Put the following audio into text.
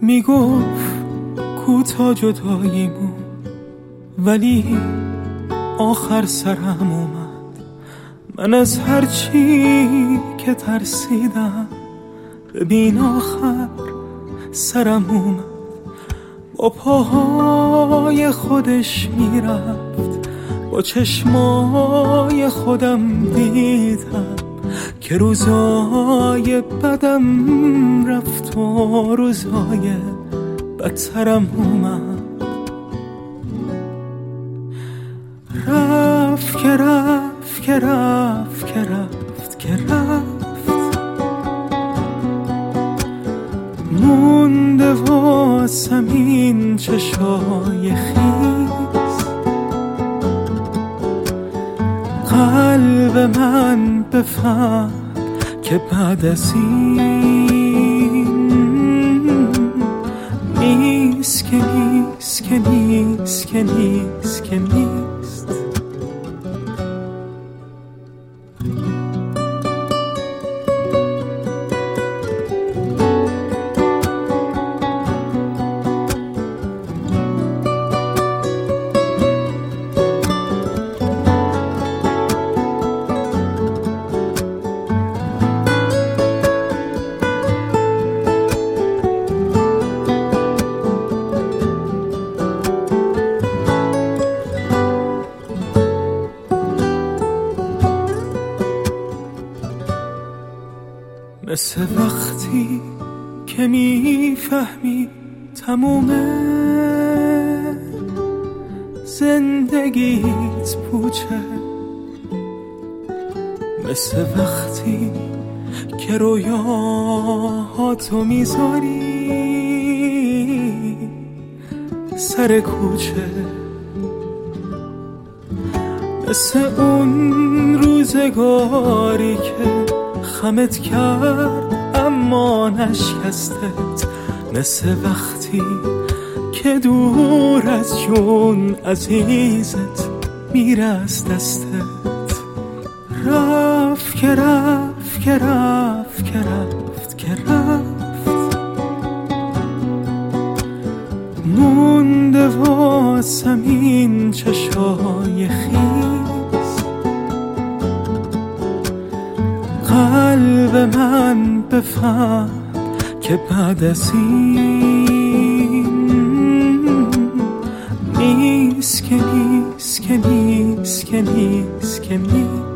میگفت کوتا جداییمون، ولی آخر سرم اومد. من از هر چی که ترسیدم، ببین آخر سرم اومد. با پاهای خودش میرفت، با چشمای خودم دیدم که روزای بدم رفت و روزای بدترم اومد. رفت که رفت که رفت که رفت که رفت، مونده واسم این چشای خیز. قلب من بفهم که بعد از این نیست که نیست که نیست که نیست که نیست. مثل وقتی که میفهمی تمومه زندگیت پوچه، مثل وقتی که رویاهاتو میذاری سر کوچه، مثل اون روزگاری که خمت کرد اما نشکستت، مثل وقتی که دور از جون عزیزت میره از دستت. رفت که رفت که رفت که رفت که رفت، مونده واسم این چشای خیز. قلب من بفهم که بعد از این نیست که نیست که نیست که نیست که نیست.